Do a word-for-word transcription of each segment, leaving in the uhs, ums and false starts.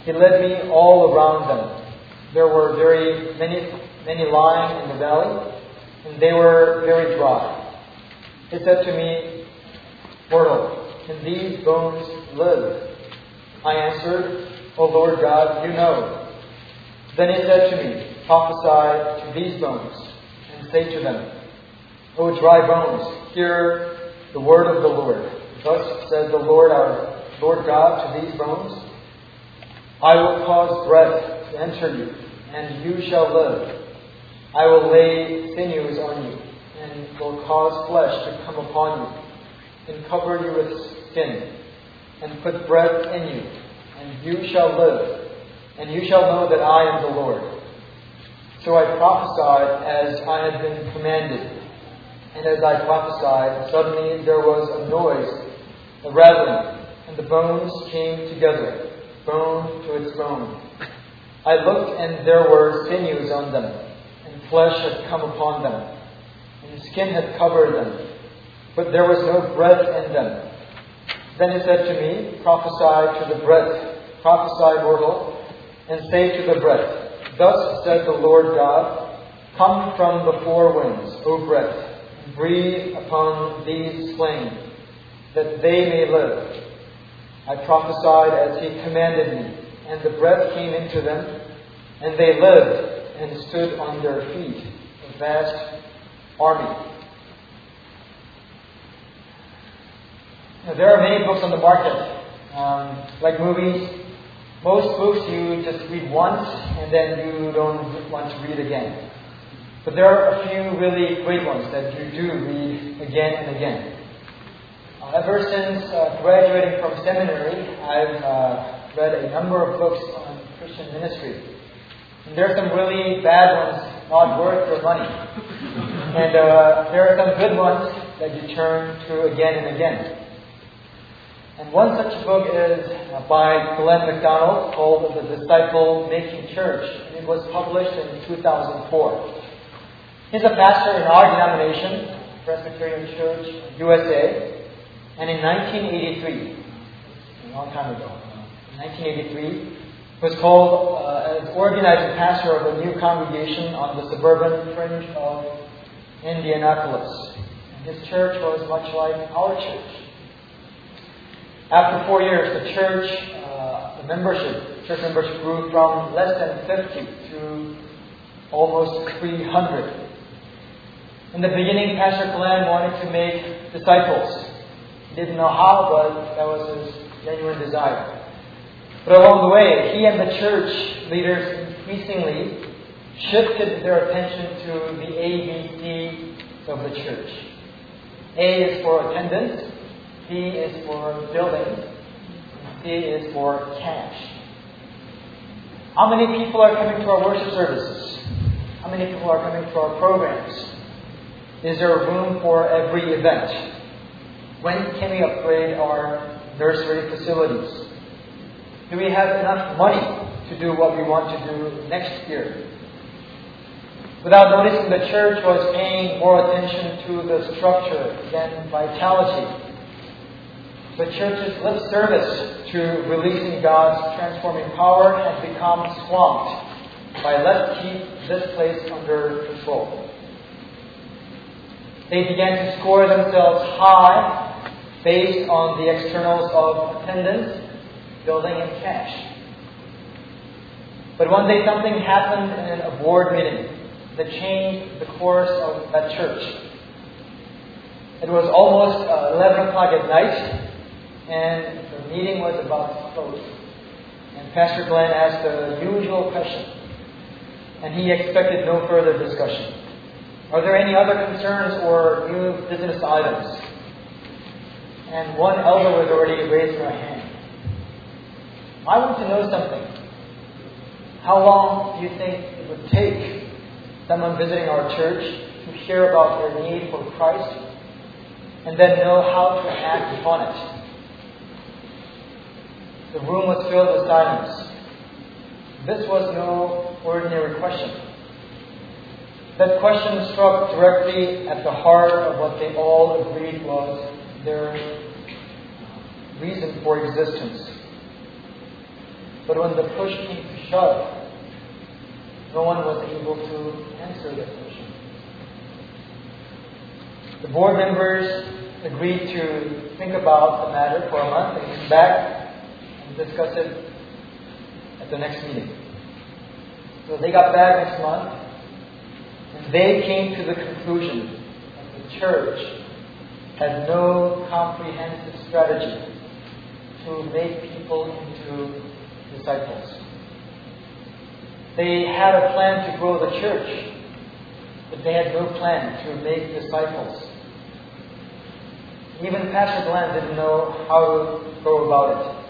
He led me all around them. There were very many, many lying in the valley, and they were very dry. He said to me, "Mortal, can these bones live?" I answered, "O Lord God, you know." Then he said to me, "Prophesy to these bones, and say to them, O dry bones, hear the word of the Lord. Thus says the Lord our Lord God to these bones, I will cause breath to enter you, and you shall live. I will lay sinews on you, and will cause flesh to come upon you, and cover you with skin, and put breath in you, and you shall live, and you shall know that I am the Lord." So I prophesied as I had been commanded. And as I prophesied, suddenly there was a noise, a rattling, and the bones came together, bone to its bone. I looked, and there were sinews on them, and flesh had come upon them, and skin had covered them, but there was no breath in them. Then he said to me, "Prophesy to the breath, prophesy, mortal, and say to the breath, Thus said the Lord God, Come from the four winds, O breath, and breathe upon these slain, that they may live." I prophesied as he commanded me, and the breath came into them, and they lived and stood on their feet, a vast army. Now, there are many books on the market. Um, like movies, most books you just read once and then you don't want to read again. But there are a few really great ones that you do read again and again. Uh, ever since uh, graduating from seminary, I've uh, read a number of books on Christian ministry. And there are some really bad ones not worth your money. And uh, there are some good ones that you turn to again and again. And one such book is by Glenn MacDonald called The Disciple Making Church. And it was published in two thousand four. He's a pastor in our denomination, Presbyterian Church, U S A. And in nineteen eighty-three, a long time ago, in nineteen eighty-three, was called uh, as organizing pastor of a new congregation on the suburban fringe of Indianapolis. And his church was much like our church. After four years, the church, uh, the membership, church membership grew from less than fifty to almost three hundred. In the beginning, Pastor Glenn wanted to make disciples. He didn't know how, but that was his genuine desire. But along the way, he and the church leaders increasingly shifted their attention to the A B Cs of the church. A is for attendance. B is for building. C is for cash. How many people are coming to our worship services? How many people are coming to our programs? Is there room for every event? When can we upgrade our nursery facilities? Do we have enough money to do what we want to do next year? Without noticing, the church was paying more attention to the structure than vitality. The church's lip service to releasing God's transforming power had become swamped by "let's keep this place under control." They began to score themselves high based on the externals of attendance, building, and cash. But one day something happened in a board meeting that changed the course of that church. It was almost uh, eleven o'clock at night, and the meeting was about to close. And Pastor Glenn asked the usual question, and he expected no further discussion. Are there any other concerns or new business items? And one elder was already raising her hand. I want to know something. How long do you think it would take someone visiting our church to hear about their need for Christ and then know how to act upon it? The room was filled with silence. This was no ordinary question. That question struck directly at the heart of what they all agreed was their reason for existence. But when the push came to shove, no one was able to answer the question. The board members agreed to think about the matter for a month and come back and discuss it at the next meeting. So they got back next month, and they came to the conclusion that the church had no comprehensive strategy to make people into disciples. They had a plan to grow the church, but they had no plan to make disciples. Even Pastor Glenn didn't know how to go about it.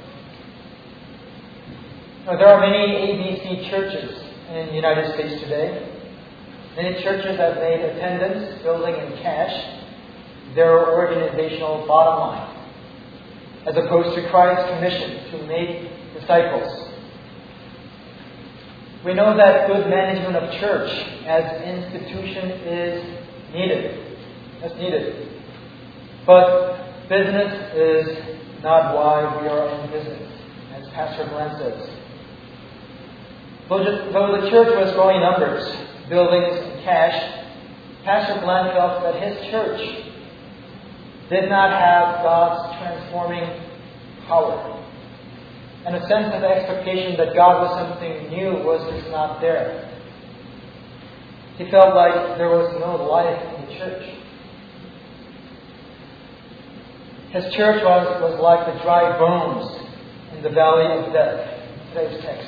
Now, there are many A B C churches in the United States today. Many churches have made attendance, building, and cash their organizational bottom line, as opposed to Christ's commission to make disciples. We know that good management of church as an institution is needed. That's needed. But business is not why we are in business, as Pastor Glenn says. Though the church was growing numbers, buildings, and cash, Pastor Glenn felt that his church did not have God's transforming power. And a sense of expectation that God was something new was just not there. He felt like there was no life in the church. His church was, was like the dry bones in the valley of death, in today's text.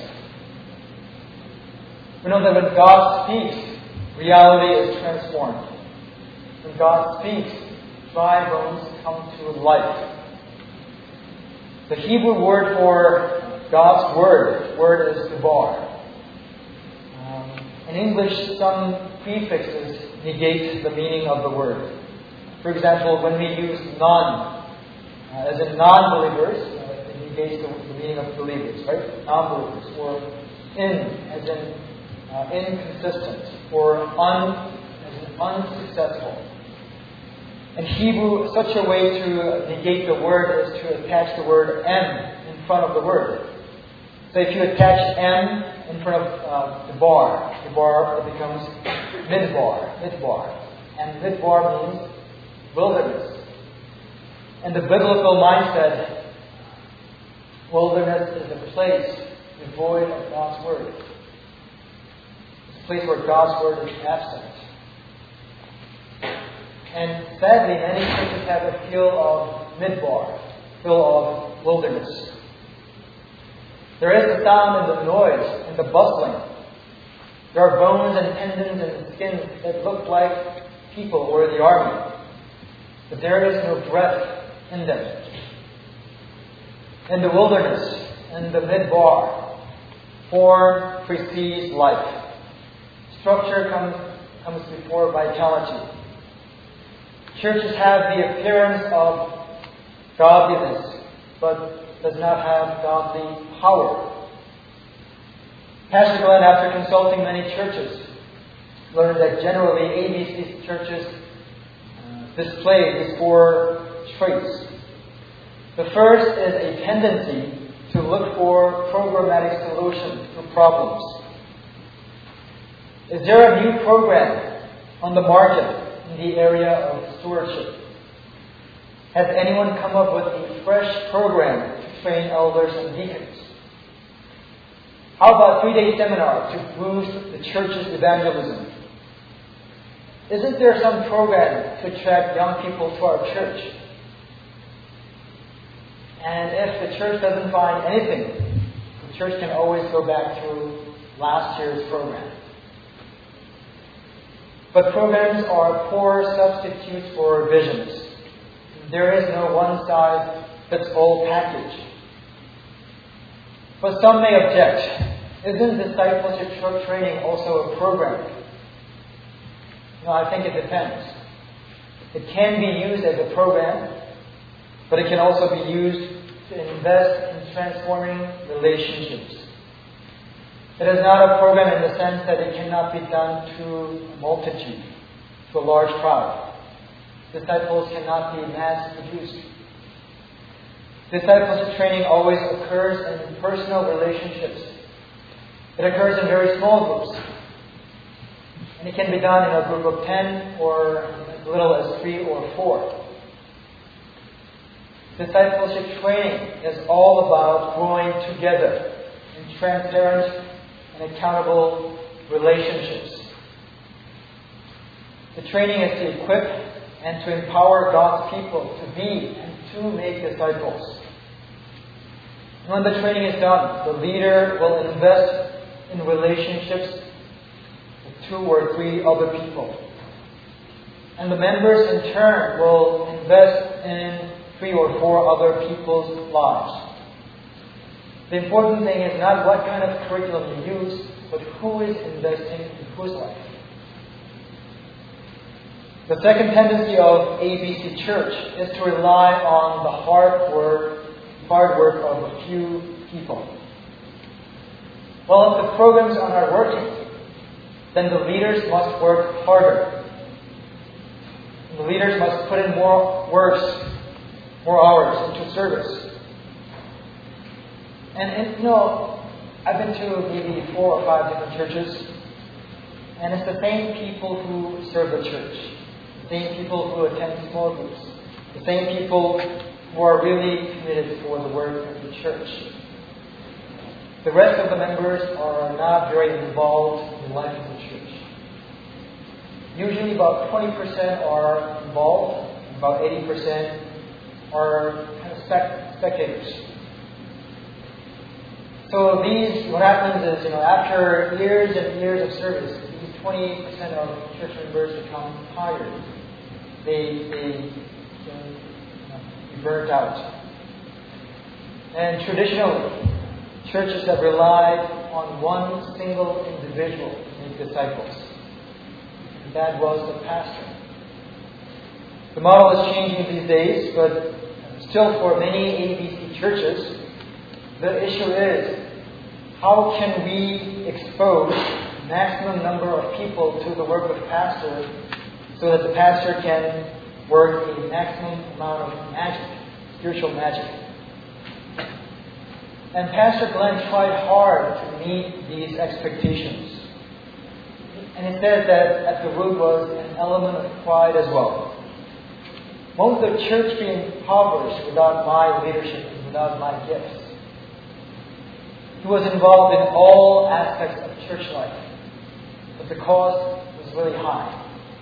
We know that when God speaks, reality is transformed. When God speaks, dry bones come to life. The Hebrew word for God's word, word is debar. Um, in English, some prefixes negate the meaning of the word. For example, when we use non, uh, as in non-believers, uh, it negates the, the meaning of believers, right? Non-believers. Or in, as in uh, inconsistent. Or un, as in unsuccessful. In Hebrew, such a way to negate the word is to attach the word M in front of the word. So if you attach M in front of uh, the bar, the bar becomes midbar, midbar. And midbar means wilderness. In the biblical mindset, wilderness is a place devoid of God's word. It's a place where God's word is absent. And sadly, many churches have a feel of midbar, feel of wilderness. There is the sound and the noise and the bustling. There are bones and tendons and skins that look like people or the army. But there is no breath in them. In the wilderness, in the midbar, form precedes life. Structure comes, comes before vitality. Churches have the appearance of godliness, but does not have godly power. Pastor Glenn, after consulting many churches, learned that generally A B C churches uh, display these four traits. The first is a tendency to look for programmatic solutions to problems. Is there a new program on the market in the area of stewardship? Has anyone come up with a fresh program to train elders and deacons? How about three-day seminar to boost the church's evangelism? Isn't there some program to attract young people to our church? And if the church doesn't find anything, the church can always go back to last year's program. But programs are poor substitutes for visions. There is no one-size-fits-all package. But some may object. Isn't discipleship training also a program? No, I think it depends. It can be used as a program, but it can also be used to invest in transforming relationships. It is not a program in the sense that it cannot be done to a multitude, to a large crowd. Disciples cannot be mass produced. Discipleship training always occurs in personal relationships. It occurs in very small groups. And it can be done in a group of ten or as little as three or four. Discipleship training is all about growing together in transparent and accountable relationships. The training is to equip and to empower God's people to be and to make disciples. And when the training is done, the leader will invest in relationships with two or three other people. And the members in turn will invest in three or four other people's lives. The important thing is not what kind of curriculum you use, but who is investing in whose life. The second tendency of A B C Church is to rely on the hard work, hard work of a few people. Well, if the programs are not working, then the leaders must work harder. And the leaders must put in more works, more hours into service. And, and you know, I've been to maybe four or five different churches, and it's the same people who serve the church, the same people who attend small groups, the same people who are really committed for the work of the church. The rest of the members are not very involved in the life of the church. Usually about twenty percent are involved, about eighty percent are kind of spect- spectators. So these, what happens is, you know, after years and years of service, these twenty percent of church members become tired. They, they, they burnt out. And traditionally, churches have relied on one single individual to make disciples. And that was the pastor. The model is changing these days, but still for many A B C churches, the issue is, how can we expose maximum number of people to the work of pastor so that the pastor can work a maximum amount of magic, spiritual magic? And Pastor Glenn tried hard to meet these expectations. And he said that at the root was an element of pride as well. Won't the church be impoverished without my leadership and without my gifts? He was involved in all aspects of church life, but the cost was really high.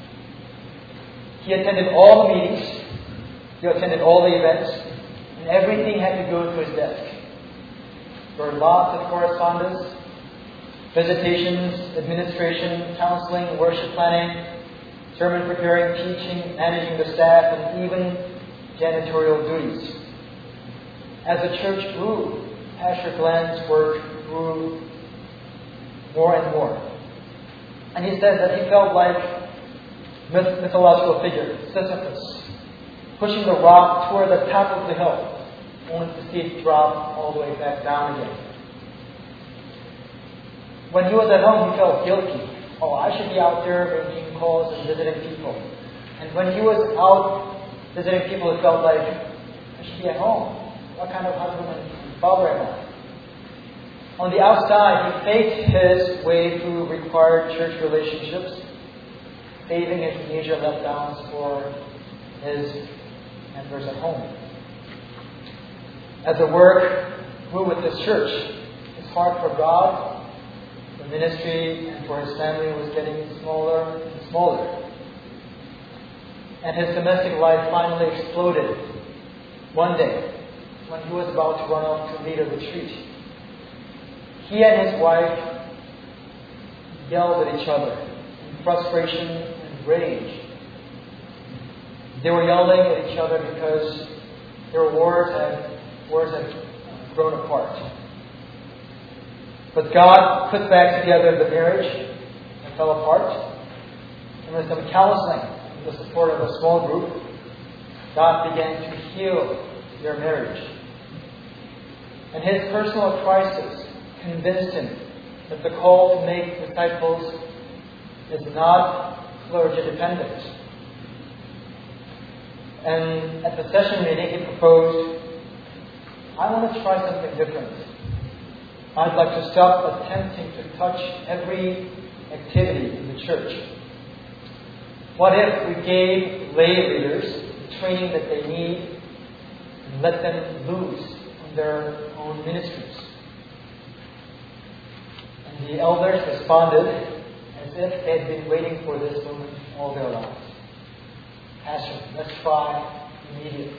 He attended all the meetings, he attended all the events, and everything had to go to his desk. There were lots of correspondence, visitations, administration, counseling, worship planning, sermon preparing, teaching, managing the staff, and even janitorial duties. As the church grew, Pastor Glenn's work grew more and more. And he said that he felt like myth- mythological figure, Sisyphus, pushing the rock toward the top of the hill, only to see it drop all the way back down again. When he was at home, he felt guilty. Oh, I should be out there making calls and visiting people. And when he was out visiting people, it felt like, I should be at home. What kind of husband and father am I? On the outside, he faked his way through required church relationships, saving his major letdowns for his members at home. As the work grew with this church, his heart for God, the ministry, and for his family was getting smaller and smaller. And his domestic life finally exploded one day when he was about to run off to lead a retreat. He and his wife yelled at each other in frustration and rage. They were yelling at each other because their words had words had grown apart. But God put back together the marriage that fell apart, and with some counseling and the support of a small group, God began to heal their marriage. And his personal crisis convinced him that the call to make disciples is not clergy dependent. And at the session meeting, he proposed I want to try something different. I'd like to stop attempting to touch every activity in the church. What if we gave lay leaders the training that they need and let them loose on their own ministries? And the elders responded as if they had been waiting for this moment all their lives. Pastor, let's try immediately.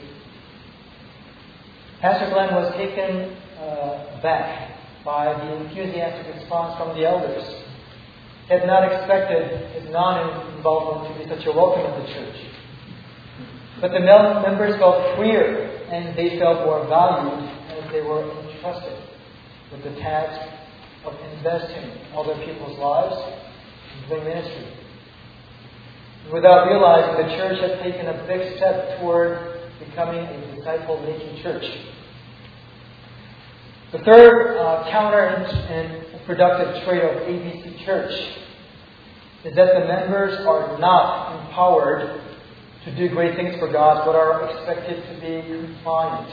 Pastor Glenn was taken uh, aback by the enthusiastic response from the elders. He had not expected his non-involvement to be such a welcome at the church. But the members felt freer and they felt more valued as they were entrusted with the task of investing in other people's lives and doing ministry. Without realizing, the church had taken a big step toward becoming a disciple-making church. The third uh, counter and productive trait of A B C Church is that the members are not empowered to do great things for God, but are expected to be compliant.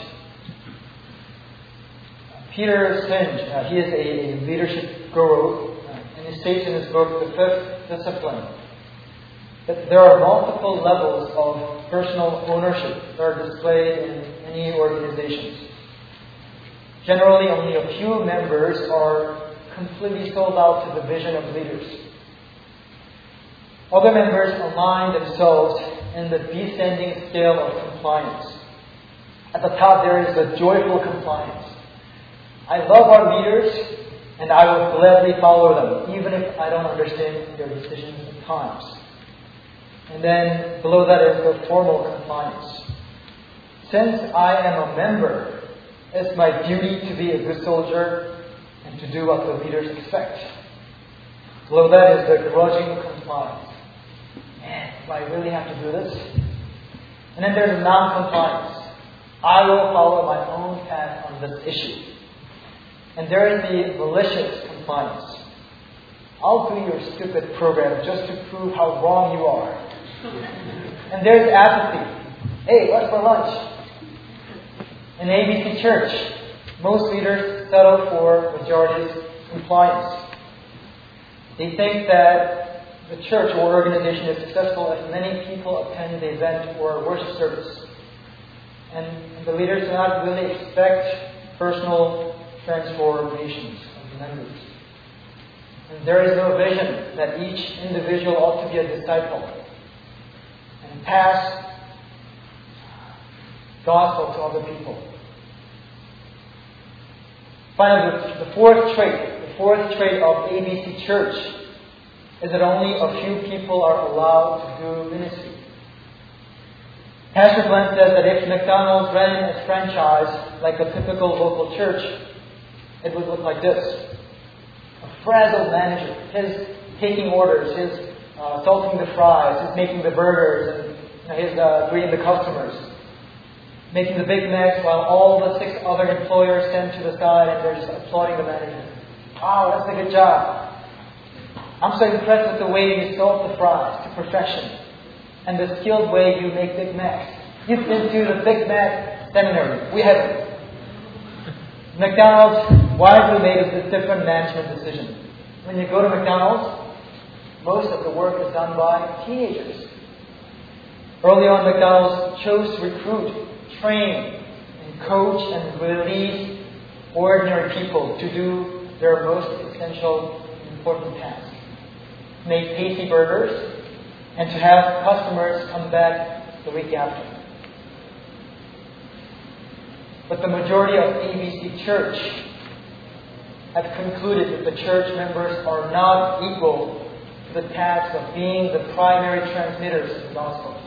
Peter Senge, uh, he is a, a leadership guru, uh, and he states in his book, The Fifth Discipline, that there are multiple levels of personal ownership that are displayed in any organizations. Generally, only a few members are completely sold out to the vision of leaders. Other members align themselves in the descending scale of compliance. At the top, there is the joyful compliance. I love our leaders, and I will gladly follow them, even if I don't understand their decisions at times. And then below that is the formal compliance. Since I am a member, it's my duty to be a good soldier and to do what the leaders expect. Below that is the grudging compliance. Man, do I really have to do this? And then there's non-compliance. I will follow my own path on this issue. And there is the malicious compliance. I'll do your stupid program just to prove how wrong you are. And there's apathy. Hey, what's for lunch? In A B C Church, most leaders settle for majority's compliance. They think that the church or organization is successful if many people attend the event or worship service. And the leaders do not really expect personal transformations of the members. And there is no vision that each individual ought to be a disciple and pass gospel to other people. Finally, the fourth trait, the fourth trait of A B C Church is that only a few people are allowed to do ministry. Pastor Glenn says that if McDonald's ran its franchise like a typical local church, it would look like this. A frazzled manager, his taking orders, his uh, salting the fries, his making the burgers, and you know, his uh, greeting the customers, making the Big Macs while all the six other employers stand to the side and they're just applauding the manager. Wow, that's a good job. I'm so impressed with the way you salt the fries to perfection and the skilled way you make Big Macs. You've been to the Big Mac seminary. We haven't. McDonald's wisely made a different management decision. When you go to McDonald's, most of the work is done by teenagers. Early on, McDonald's chose to recruit, train, and coach and release ordinary people to do their most essential and important task. Make tasty burgers and to have customers come back the week after. But the majority of A B C Church have concluded that the church members are not equal to the task of being the primary transmitters of the gospel.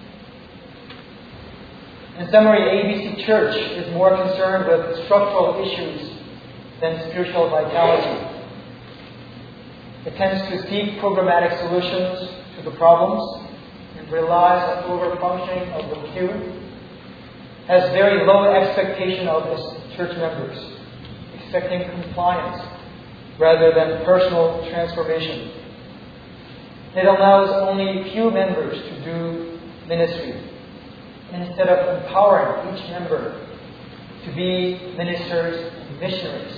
In summary, A B C Church is more concerned with structural issues than spiritual vitality. It tends to seek programmatic solutions to the problems and relies on over-functioning of the pew, has very low expectation of its church members, expecting compliance rather than personal transformation. It allows only few members to do ministry, instead of empowering each member to be ministers and missionaries.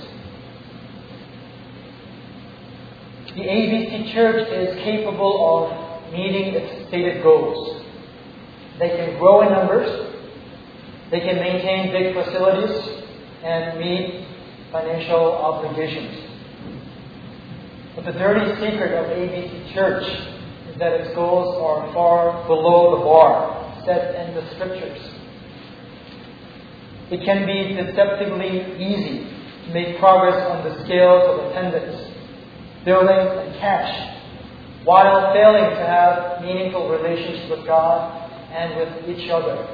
The A B C Church is capable of meeting its stated goals. They can grow in numbers, they can maintain big facilities, and meet financial obligations. But the dirty secret of A B C Church is that its goals are far below the bar set in the Scriptures. It can be deceptively easy to make progress on the scales of attendance, billings, and cash, while failing to have meaningful relations with God and with each other.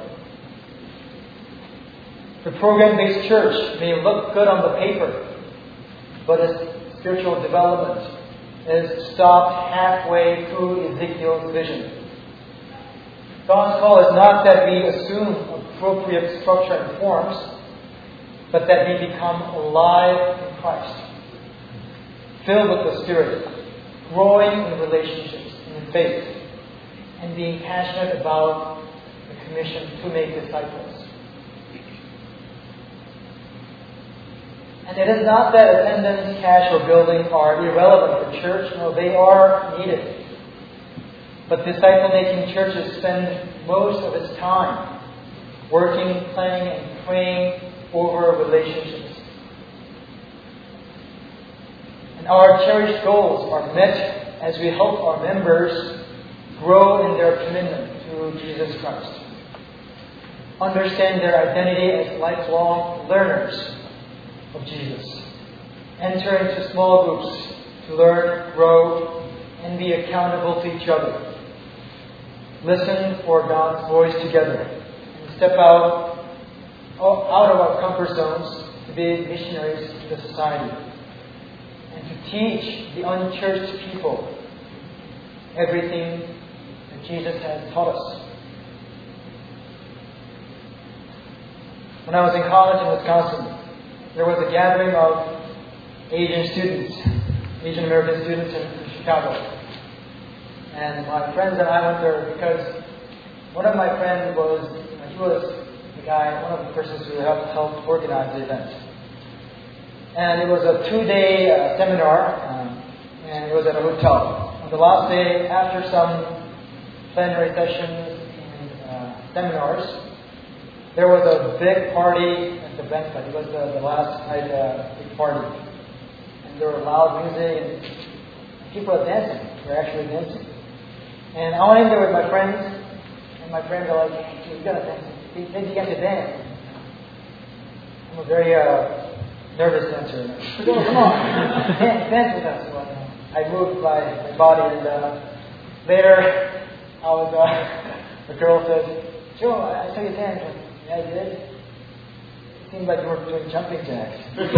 The program-based church may look good on the paper, but its spiritual development is stopped halfway through Ezekiel's vision. God's call is not that we assume appropriate structure and forms, but that we become alive in Christ, filled with the Spirit, growing in relationships and in faith, and being passionate about the commission to make disciples. And it is not that attendance, cash, or building are irrelevant for church. No, they are needed. But disciple-making churches spend most of its time working, planning, and praying over relationships. And our cherished goals are met as we help our members grow in their commitment to Jesus Christ, understand their identity as lifelong learners of Jesus, enter into small groups to learn, grow, and be accountable to each other, listen for God's voice together, and step out, out of our comfort zones to be missionaries to the society, and to teach the unchurched people everything that Jesus has taught us. When I was in college in Wisconsin, there was a gathering of Asian students, Asian American students in, in Chicago. And my friends and I went there because one of my friends was, you know, he was the guy, one of the persons who helped, helped organize the event. And it was a two-day uh, seminar, um, and it was at a hotel. On the last day, after some plenary sessions and uh, seminars, there was a big party at the banquet. It was uh, the last night uh, big party. And there were loud music and people were dancing. They were actually dancing. And I went in there with my friends, and my friends are like, hey, you gotta dance. They think you got to dance. I'm a very uh, nervous dancer. Come on, come on. dance, dance with us. Well, I moved my, my body, and uh, later I was, uh, a girl said, Joe, I saw you dance. Yeah, I did. It seemed like you were doing jumping jacks.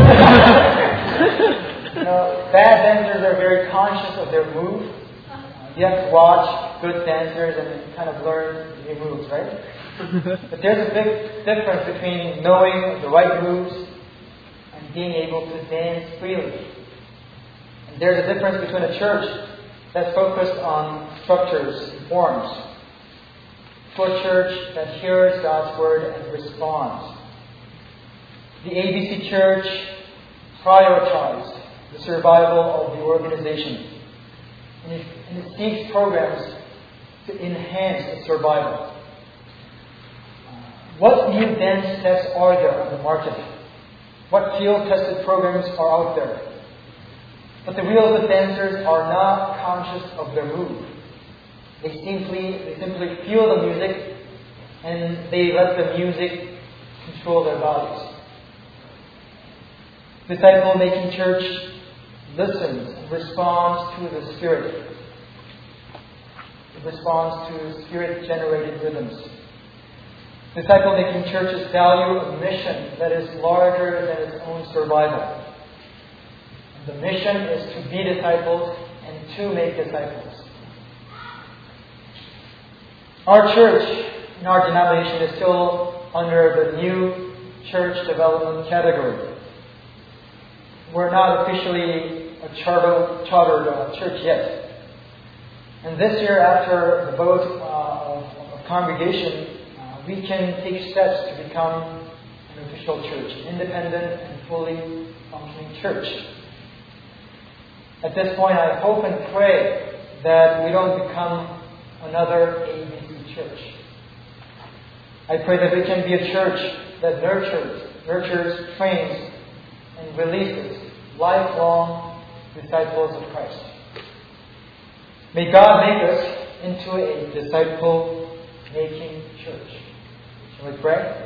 You know, bad dancers are very conscious of their move. You have to watch good dancers and kind of learn new moves, right? But there's a big difference between knowing the right moves and being able to dance freely. And there's a difference between a church that's focused on structures and forms to a church that hears God's word and responds. The A B C Church prioritized the survival of the organization, and it, and it seeks programs to enhance its survival. What new dance steps are there on the market? What field-tested programs are out there? But the real good dancers are not conscious of their move. They simply, they simply feel the music, and they let the music control their bodies. Disciple-making church listens and responds to the Spirit. It responds to Spirit-generated rhythms. Disciple-making churches value a mission that is larger than its own survival. And the mission is to be disciples and to make disciples. Our church in our denomination is still under the new church development category. We're not officially a charter, chartered uh, church yet. And this year, after the vote uh, of, of congregation, uh, we can take steps to become an official church, independent and fully functioning church. At this point, I hope and pray that we don't become another A B C church. I pray that we can be a church that nurtures, nurtures, trains, and releases lifelong disciples of Christ. May God make us into a disciple-making church. Shall we pray?